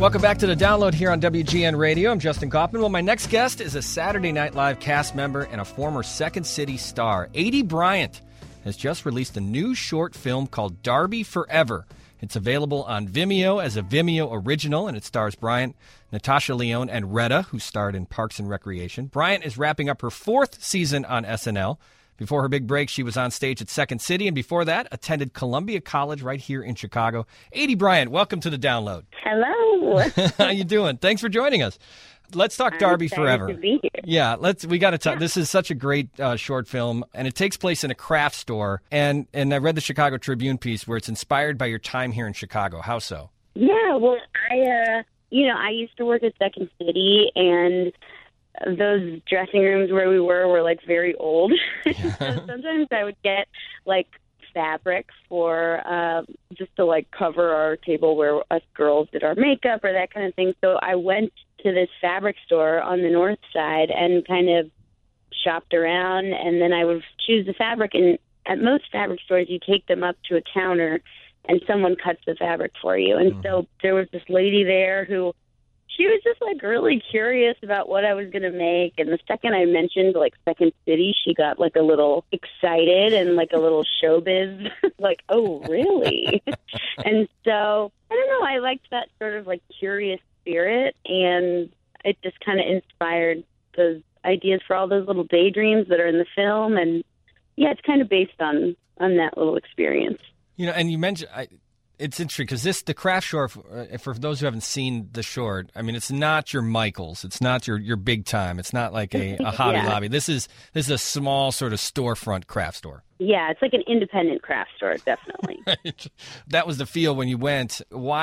Welcome back to The Download here on WGN Radio. I'm Justin Kaufman. Well, my next guest is a Saturday Night Live cast member and a former Second City star. Aidy Bryant has just released a new short film called Darby Forever. It's available on Vimeo as a Vimeo original, and it stars Bryant, Natasha Lyonne, and Retta, who starred in Parks and Recreation. Bryant is wrapping up her 4th season on SNL. Before her big break, she was on stage at Second City, and before that, attended Columbia College right here in Chicago. Aidy Bryant, welcome to The Download. Hello. How you doing? Thanks for joining us. Let's talk Darby Forever. To be here. Yeah, we got to talk. Yeah. This is such a great short film, and it takes place in a craft store. And I read the Chicago Tribune piece where it's inspired by your time here in Chicago. How so? Yeah, well, I used to work at Second City, and those dressing rooms where we were like very old. Yeah. So sometimes I would get like fabric for just to like cover our table where us girls did our makeup or that kind of thing. So I went to this fabric store on the north side and kind of shopped around, and then I would choose the fabric. And at most fabric stores, you take them up to a counter and someone cuts the fabric for you. And so there was this lady there who, she was just like really curious about what I was going to make. And the second I mentioned like Second City, she got like a little excited and like a little showbiz, like, oh, really? And so, I don't know, I liked that sort of like curious spirit, and it just kind of inspired those ideas for all those little daydreams that are in the film. And yeah, it's kind of based on that little experience. You know, and you mentioned, it's interesting because the craft short, for those who haven't seen the short, I mean, it's not your Michaels. It's not your big time. It's not like a Hobby Lobby. This is a small sort of storefront craft store. Yeah, it's like an independent craft store, definitely. Right. That was the feel when you went.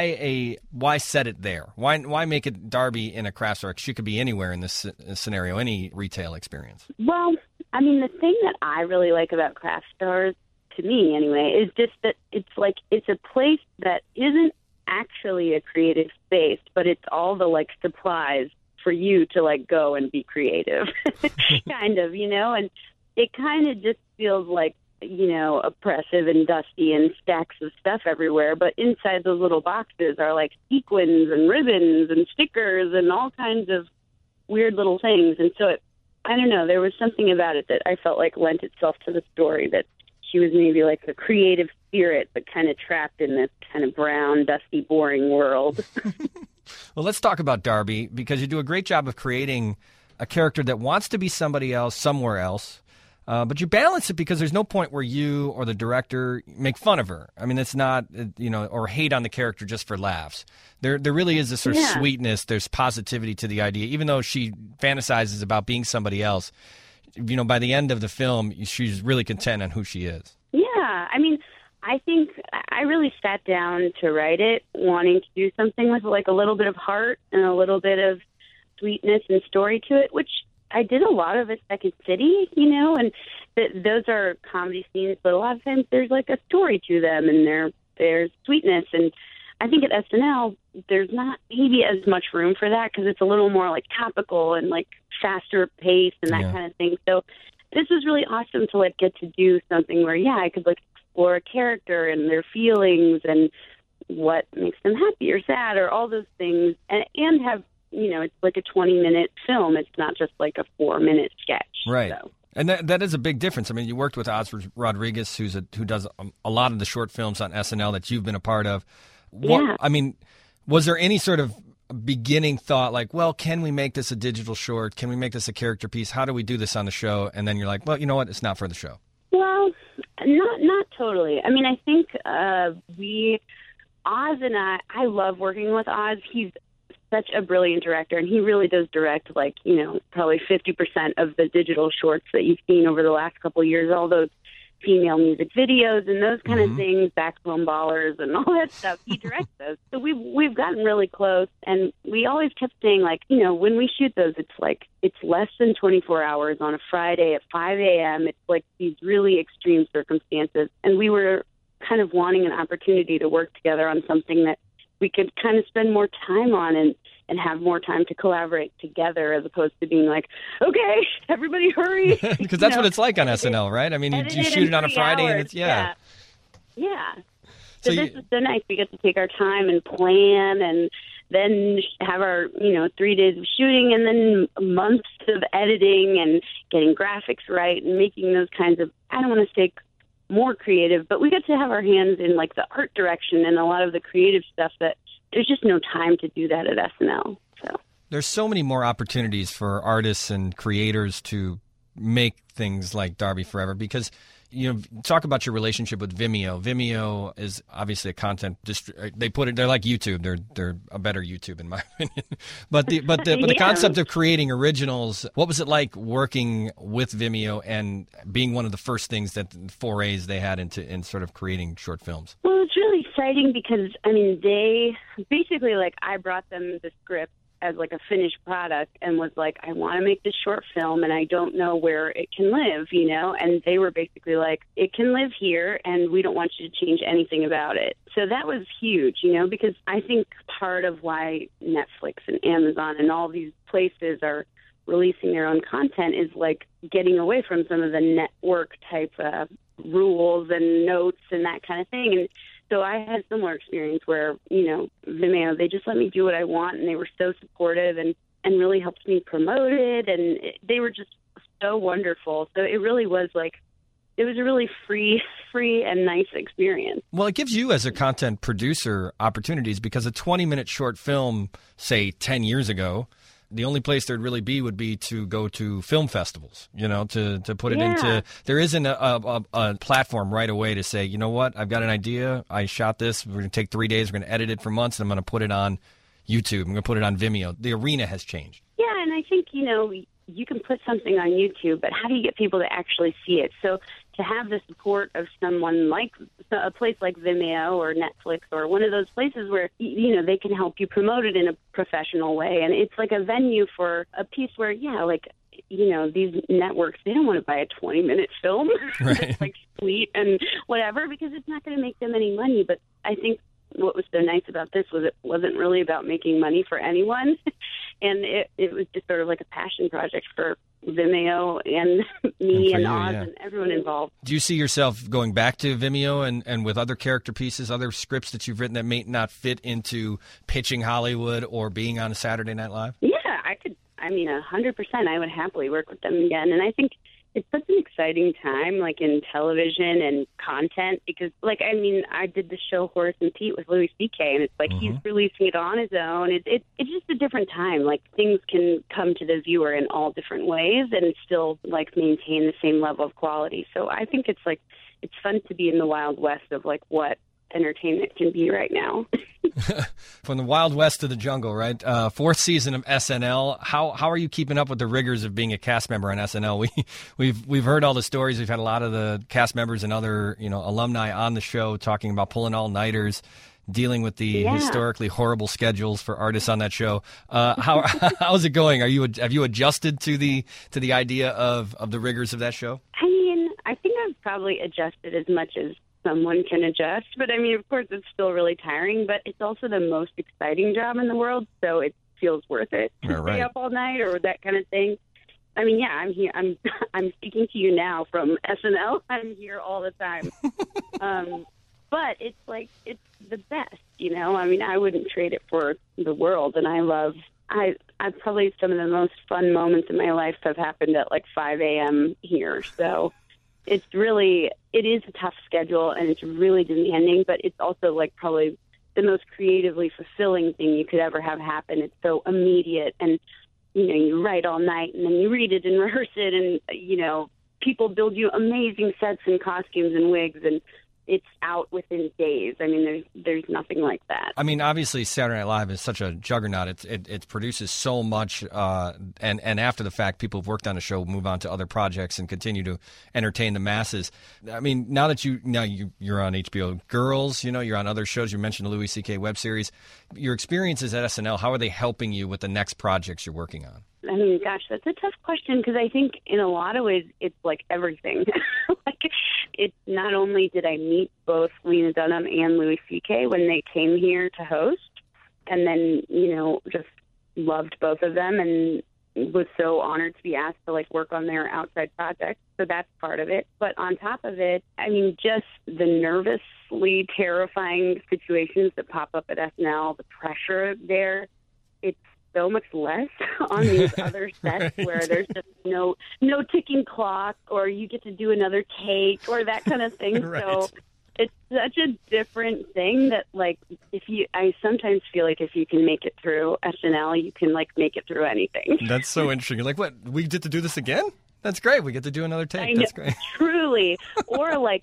Why set it there? Why make it Darby in a craft store? Because you could be anywhere in this scenario, any retail experience. Well, I mean, the thing that I really like about craft stores, to me anyway, is just that it's a place that isn't actually a creative space, but it's all the like supplies for you to like go and be creative, kind of, and it kind of just feels like, oppressive and dusty and stacks of stuff everywhere, but inside those little boxes are like sequins and ribbons and stickers and all kinds of weird little things. And so I don't know, there was something about it that I felt like lent itself to the story, that she was maybe like a creative spirit, but kind of trapped in this kind of brown, dusty, boring world. Well, let's talk about Darby, because you do a great job of creating a character that wants to be somebody else, somewhere else, but you balance it because there's no point where you or the director make fun of her. I mean, it's not, or hate on the character just for laughs. There really is this sort of sweetness. There's positivity to the idea, even though she fantasizes about being somebody else. By the end of the film, she's really content on who she is. Yeah. I mean, I think I really sat down to write it wanting to do something with like a little bit of heart and a little bit of sweetness and story to it, which I did a lot of at Second City, and those are comedy scenes, but a lot of times there's like a story to them, and there's sweetness. And I think at SNL, there's not maybe as much room for that because it's a little more like topical and like faster paced and that kind of thing. So this was really awesome to like get to do something where, I could like explore a character and their feelings and what makes them happy or sad or all those things, and have, it's like a 20-minute film. It's not just like a 4-minute sketch. Right. So. And that is a big difference. I mean, you worked with Oz Rodriguez, who does a lot of the short films on SNL that you've been a part of. I mean, was there any sort of beginning thought like, well, can we make this a digital short? Can we make this a character piece? How do we do this on the show? And then you're like, well, you know what? It's not for the show. Well, not totally. I mean, I think Oz and I love working with Oz. He's such a brilliant director, and he really does direct like, probably 50% of the digital shorts that you've seen over the last couple of years, all those female music videos and those kind of things, Backbone Ballers and all that stuff. He directs those. So we've gotten really close, and we always kept saying like, when we shoot those, it's less than 24 hours on a Friday at 5 a.m. It's like these really extreme circumstances, and we were kind of wanting an opportunity to work together on something that we could kind of spend more time on and have more time to collaborate together, as opposed to being like, okay, everybody hurry. Because that's what it's like on SNL, right? I mean, you shoot it on a Friday hours. And it's, Yeah. So this is so nice. We get to take our time and plan and then have our, 3 days of shooting and then months of editing and getting graphics right and making those kinds of, I don't want to say more creative, but we got to have our hands in like the art direction and a lot of the creative stuff that there's just no time to do that at SNL. So there's so many more opportunities for artists and creators to make things like Darby Forever because, talk about your relationship with Vimeo. Vimeo is obviously a content they're like YouTube. They're a better YouTube in my opinion. But the concept of creating originals, what was it like working with Vimeo and being one of the first things that forays they had in sort of creating short films? Well, it's really exciting because they basically I brought them the script as like a finished product and was like, I want to make this short film and I don't know where it can live, and they were basically like, it can live here and we don't want you to change anything about it. So that was huge, because I think part of why Netflix and Amazon and all these places are releasing their own content is like getting away from some of the network type rules and notes and that kind of thing. And so I had a similar experience where, Vimeo, they just let me do what I want, and they were so supportive and really helped me promote it, and they were just so wonderful. So it really was it was a really free and nice experience. Well, it gives you as a content producer opportunities because a 20-minute short film, say 10 years ago, the only place there'd really be would be to go to film festivals, to put it into, there isn't a platform right away to say, you know what, I've got an idea, I shot this, we're going to take 3 days, we're going to edit it for months, and I'm going to put it on YouTube, I'm going to put it on Vimeo. The arena has changed. Yeah, and I think, you can put something on YouTube, but how do you get people to actually see it? So to have the support of someone like a place like Vimeo or Netflix or one of those places where, they can help you promote it in a professional way. And it's like a venue for a piece where, these networks, they don't want to buy a 20-minute film right. that's sweet and whatever because it's not going to make them any money. But I think what was so nice about this was it wasn't really about making money for anyone. And it was just sort of like a passion project for Vimeo and me and Oz and everyone involved. Do you see yourself going back to Vimeo and with other character pieces, other scripts that you've written that may not fit into pitching Hollywood or being on a Saturday Night Live? Yeah, I could. 100%. I would happily work with them again. And I think it's such an exciting time, in television and content, because, I did the show Horace and Pete with Louis C.K., and it's he's releasing it on his own. It's just a different time. Things can come to the viewer in all different ways and still, maintain the same level of quality. So I think it's fun to be in the Wild West of, what entertainment can be right now. From the Wild West to the jungle, right? Fourth season of SNL. How are you keeping up with the rigors of being a cast member on SNL? We've heard all the stories. We've had a lot of the cast members and other alumni on the show talking about pulling all-nighters, dealing with the historically horrible schedules for artists on that show. How's it going? Have you adjusted to the idea of the rigors of that show? I think I've probably adjusted as much as someone can adjust. But of course, it's still really tiring, but it's also the most exciting job in the world, so it feels worth it to stay up all night or that kind of thing. I'm here. I'm speaking to you now from SNL. I'm here all the time. But it's the best, I wouldn't trade it for the world. And I probably some of the most fun moments in my life have happened at 5 a.m. here. So it is a tough schedule and it's really demanding, but it's also probably the most creatively fulfilling thing you could ever have happen. It's so immediate and, you write all night and then you read it and rehearse it and, people build you amazing sets and costumes and wigs and it's out within days. There's nothing like that. Obviously, Saturday Night Live is such a juggernaut. It produces so much, and after the fact, people who've worked on a show move on to other projects and continue to entertain the masses. Now that you're on HBO Girls, you're on other shows. You mentioned the Louis C.K. web series. Your experiences at SNL, how are they helping you with the next projects you're working on? Gosh, that's a tough question because I think in a lot of ways it's everything. It's not only did I meet both Lena Dunham and Louis C.K. when they came here to host, and then, just loved both of them and, was so honored to be asked to like work on their outside project. So that's part of it. But on top of it, I mean, just the nervously terrifying situations that pop up at SNL, the pressure there, it's so much less on these other sets where there's just no ticking clock, or you get to do another take or that kind of thing. Right. So it's such a different thing that, like, I sometimes feel like if you can make it through SNL, you can, like, make it through anything. That's so interesting. You're like, what, we get to do this again? That's great. We get to do another take. That's great. Truly. Or, like,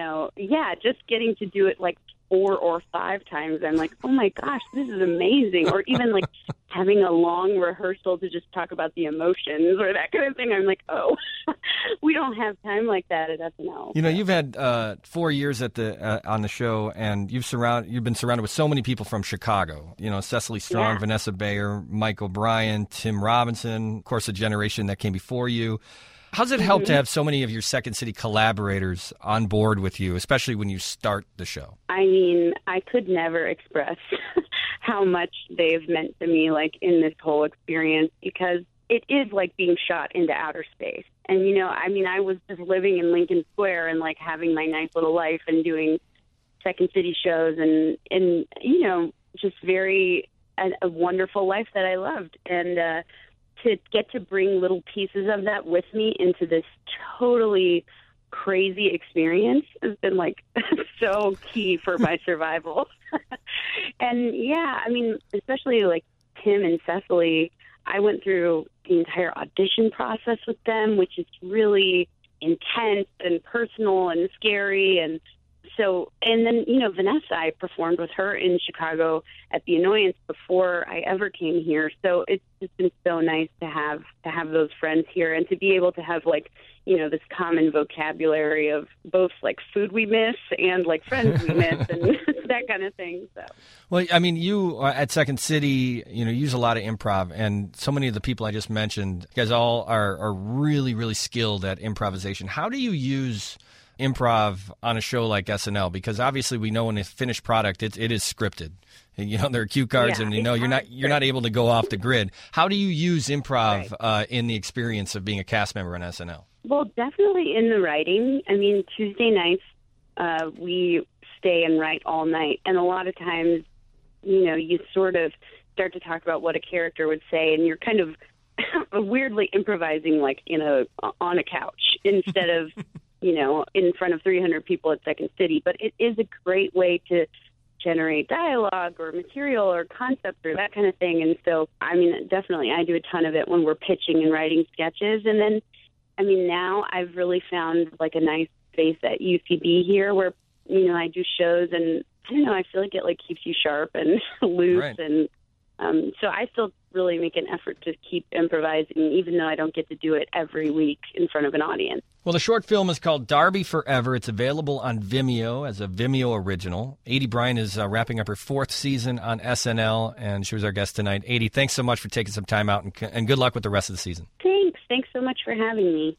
just getting to do it, like, 4 or 5 times. I'm like, oh, my gosh, this is amazing. Or even, like, having a long rehearsal to just talk about the emotions or that kind of thing. I'm like, oh, we don't have time like that at SNL. You know, you've had 4 years at on the show, and you've been surrounded with so many people from Chicago. You know, Cecily Strong, Vanessa Bayer, Mike O'Brien, Tim Robinson, of course, a generation that came before you. How's it help to have so many of your Second City collaborators on board with you, especially when you start the show? I mean, I could never express how much they've meant to me, like, in this whole experience, because it is like being shot into outer space. And, you know, I mean, I was just living in Lincoln Square and, like, having my nice little life and doing Second City shows and you know, just a wonderful life that I loved. And to get to bring little pieces of that with me into this totally crazy experience has been, like, so key for my survival. And, yeah, I mean, especially, like, Tim and Cecily, I went through the entire audition process with them, which is really intense and personal and scary. And then, you know, Vanessa, I performed with her in Chicago at the Annoyance before I ever came here. So it's just been so nice to have those friends here and to be able to have, like, you know, this common vocabulary of both, like, food we miss and, like, friends we miss and that kind of thing. So. Well, I mean, you at Second City, you know, use a lot of improv, and so many of the people I just mentioned, you guys all are really, really skilled at improvisation. How do you use improv on a show like SNL? Because obviously we know in a finished product it is scripted. You know, there are cue cards, and you know you're not able to go off the grid. How do you use improv in the experience of being a cast member on SNL? Well, definitely in the writing. I mean, Tuesday nights we stay and write all night, and a lot of times, you know, you sort of start to talk about what a character would say, and you're kind of weirdly improvising, like, on a couch instead of you know, in front of 300 people at Second City. But it is a great way to generate dialogue or material or concept or that kind of thing. And so, I mean, definitely I do a ton of it when we're pitching and writing sketches. And then, I mean, now I've really found, like, a nice space at UCB here where, you know, I do shows, and I don't know, I feel like it, like, keeps you sharp and loose. Right. And so I still really make an effort to keep improvising, even though I don't get to do it every week in front of an audience. Well, the short film is called Darby Forever. It's available on Vimeo as a Vimeo original. Aidy Bryant is wrapping up her 4th season on SNL, and she was our guest tonight. Aidy, thanks so much for taking some time out, and good luck with the rest of the season. Thanks so much for having me.